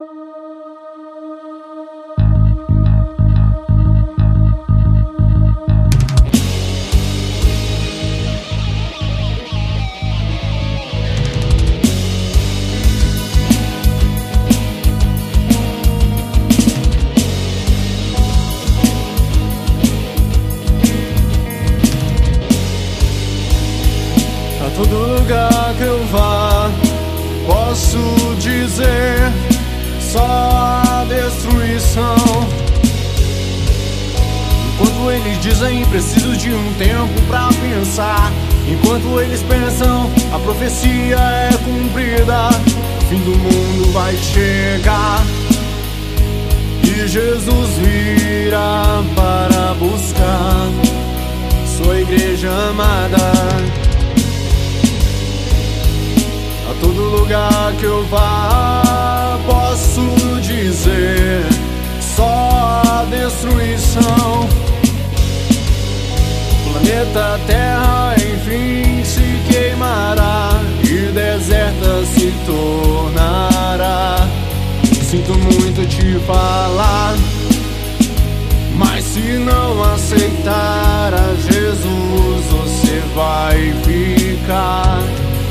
Todo lugar que eu vá, posso dizer só destruição. Enquanto eles dizem preciso de um tempo pra pensar, enquanto eles pensam a profecia é cumprida, o fim do mundo vai chegar e Jesus virá para buscar sua igreja amada. A todo lugar que eu vá, posso dizer só destruição. O planeta Terra enfim se queimará e deserta se tornará. Sinto muito te falar, mas se não aceitar a Jesus, você vai ficar.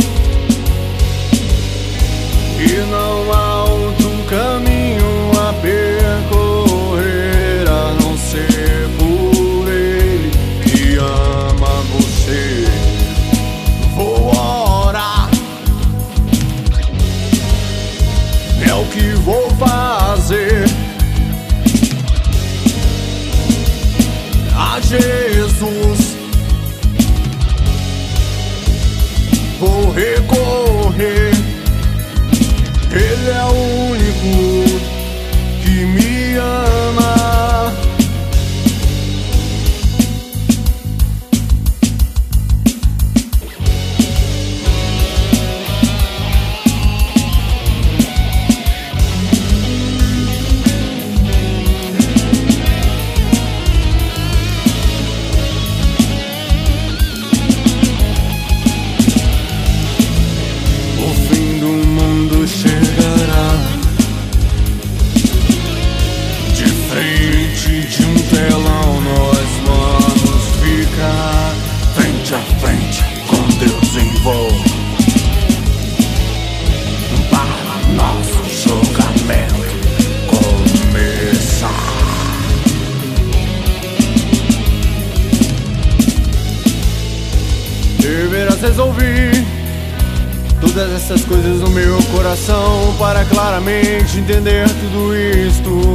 E não há outro caminho a percorrer a não ser por Ele que ama você. Vou orar, é o que vou fazer. A Jesus vou recorrer. Ele é o único que me ama. O fim do mundo chegará de frente de um telão. Nós vamos ficar frente a frente com Deus em voo para nosso julgamento começar. Deverás resolver todas essas coisas no meu coração para claramente entender tudo isto.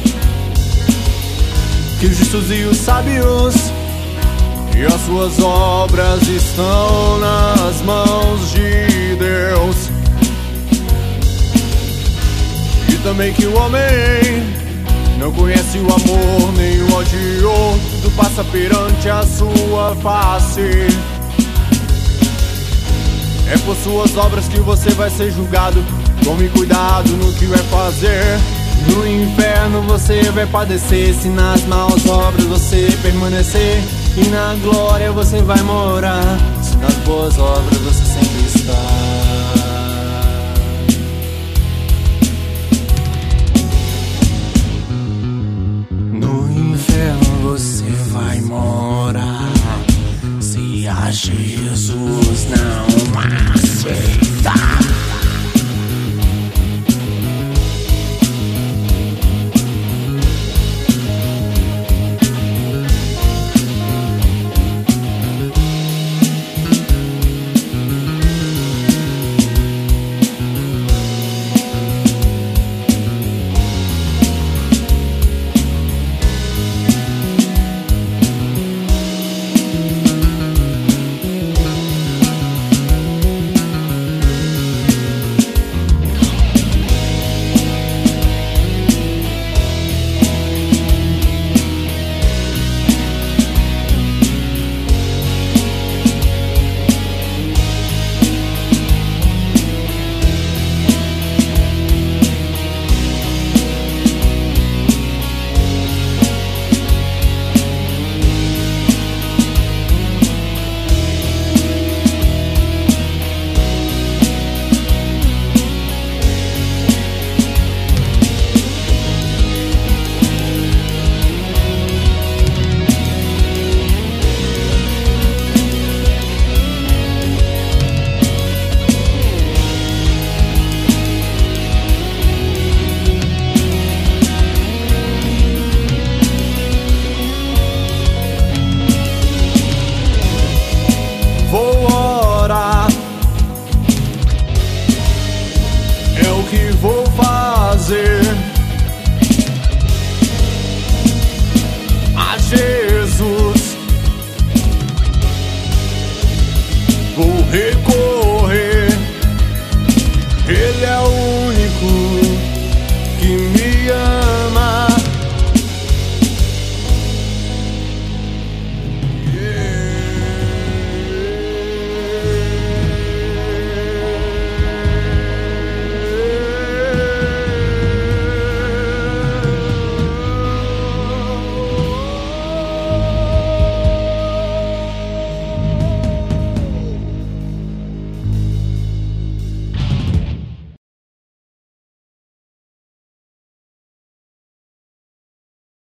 Que os justos e os sábios e as suas obras estão nas mãos de Deus. E também que o homem não conhece o amor nem o ódio, tudo passa perante a sua face. É por suas obras que você vai ser julgado. Tome cuidado no que vai fazer. No inferno você vai padecer, se nas más obras você permanecer. E na glória você vai morar, se nas boas obras você sempre está.